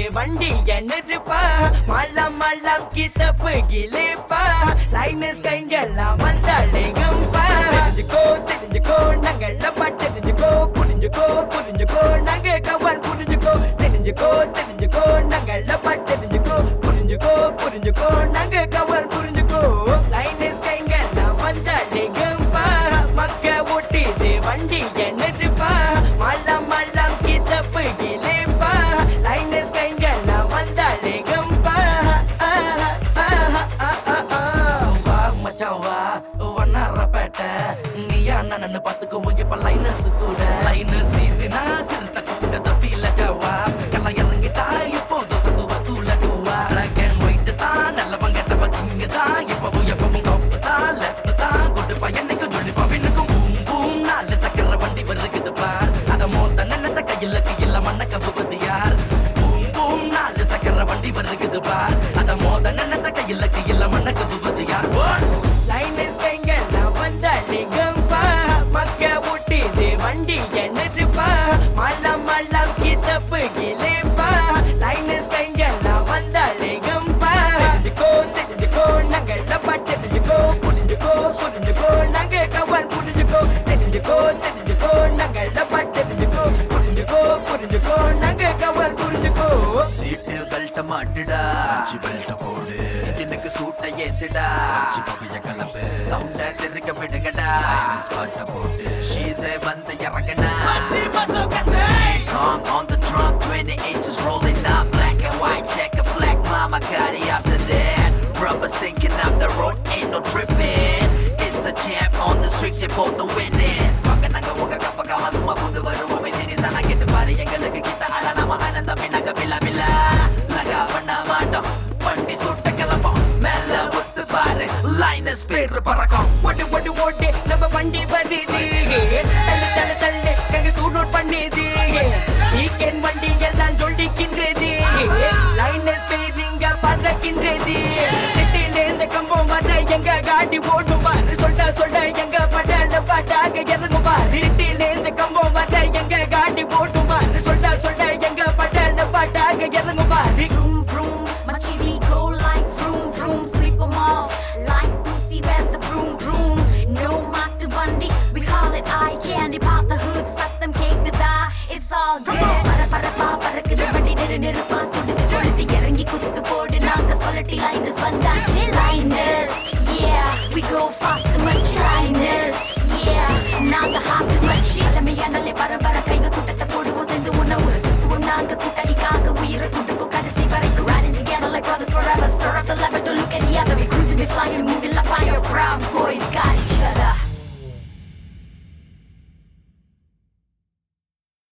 வண்டி என்னப்பா மல்லம் மல்லம் கித்தப்பு கிளிப்பா லைனஸ் கைங்கெல்லாம் வந்தாலேங்கப்பா தெரிஞ்சுக்கோ நாங்கள் தெரிஞ்சுக்கோ புரிஞ்சுக்கோ நாங்க கவன் புரிஞ்சுக்கோ நாங்கள் புரிஞ்சுக்கோ நாங்க கவன் புரிஞ்சுக்கோ லைனஸ் கைங்கெல்லாம் வந்தாலேங்கப்பா மக்க ஓட்டிது வண்டி என்னப்பா மல்லம் மல்லம் கித்தப்பு கிளிப்பா லைனஸ் கைங்கெல்லாம் வந்தாலேங்கப்பா மச்சான் வா வண்ணாரப்பேட்ட நீயா நான் பார்த்துக்கோ இப்ப லைனஸ் கூட லைனஸ் சீசினா சிறுத்த கூட தப்பில ஜவா கல்ல இறங்கிட்டா இப்போ தோசை தூள டூவா கேன் ஒயிட் தான் நல்லவங்க தவங்க தான் எப்பவும் கப்பு தான் லெஃப்ட் தான் கொண்டு பையனுக்கும் சொல்லி பவினுக்கும் பூம் பூம் நாலு சக்கர வண்டி வருகுது பார் அத மோத்த நினைத்த கையில மண்ண கவுவது யார் பூம் பூம் நாலு சக்கர வண்டி வருகுது பார் அத மோத நினைத்த கையில மண்ண கவுவது யார் லைனஸ் கைங்கெல்லாம் வந்தாலேங்கப்பா மக்க ஓட்டிது வண்டி என்னப்பா மல்லம் மல்லம் கித்தப்பு கிளிப்பா லைனஸ் கைங்கெல்லாம் வந்தாலேங்கப்பா தெரிஞ்சுக்கோ நாங்கள் தெரிஞ்சுக்கோ புரிஞ்சுக்கோ நாங்க கவன் புரிஞ்சுக்கோ நாங்கள் புரிஞ்சுக்கோ நாங்க கவன் புரிஞ்சுக்கோ சீட்டு கழட்ட மாட்டுடா பெல்ட்ட போடு எனக்கு சூட்டை ஏத்துடா பகைய கலப்பு சவுண்ட திருக்க விடுங்கடா ஸ்பாட்ட போட்டு ஷீஸே வந்து இறங்கடா Kong on the trunk 20 inches rolling up black and white check a flag mama got it after that rubber stinking up the road ain't no tripping it's the champ on the streets you're both the winning fuck naga uga kappa kama suma pudu varuvom sini sana kettu paru engalukku kita ala nama anandam naga bila bila laga panna maatom vandi sutta kalapom mella uttu paru line speed parakom ஓட்டு நம்ம வண்டி வருது தள்ளு கங்க கூடோட் பண்ணிது weekend வண்டி எல்லாம் சொல்லிக்கின்றது லைனஸ் பேரிங்க பறக்கின்றது சிட்டில இருந்து கம்பம் வர எங்க காடி ஓடும் பாரு சொல்ல எங்க படல பாட்டாக இறங்கும் பாரு சிட்டில இருந்து கம்பம் வர எங்க காடி ஓடும் பாரு சொல்ல எங்க படல பாட்டாக இறங்கும் பாரு Vroom vroom, my chitty go like vroom vroom, sweep 'em off like Pussy, where's the broom broom? No Matu Bundy, we call it eye candy, pop the hood, suck them cake the die, it's all good. Para பறக்குது வண்டி நெருப்பா சுடுது கொளுத்து இறங்கி குத்து போடு நாங்க சொல்லட்டி லைனஸ் வந்தாச்சு லைனஸ் yeah we go fast மச்சி லைனஸ் yeah நாங்க ஹாட் மச்சி அலமையா நல்ல பர கைக கூட்டத்தை போடுவோம் சேர்ந்து ஒன்னா ஒரு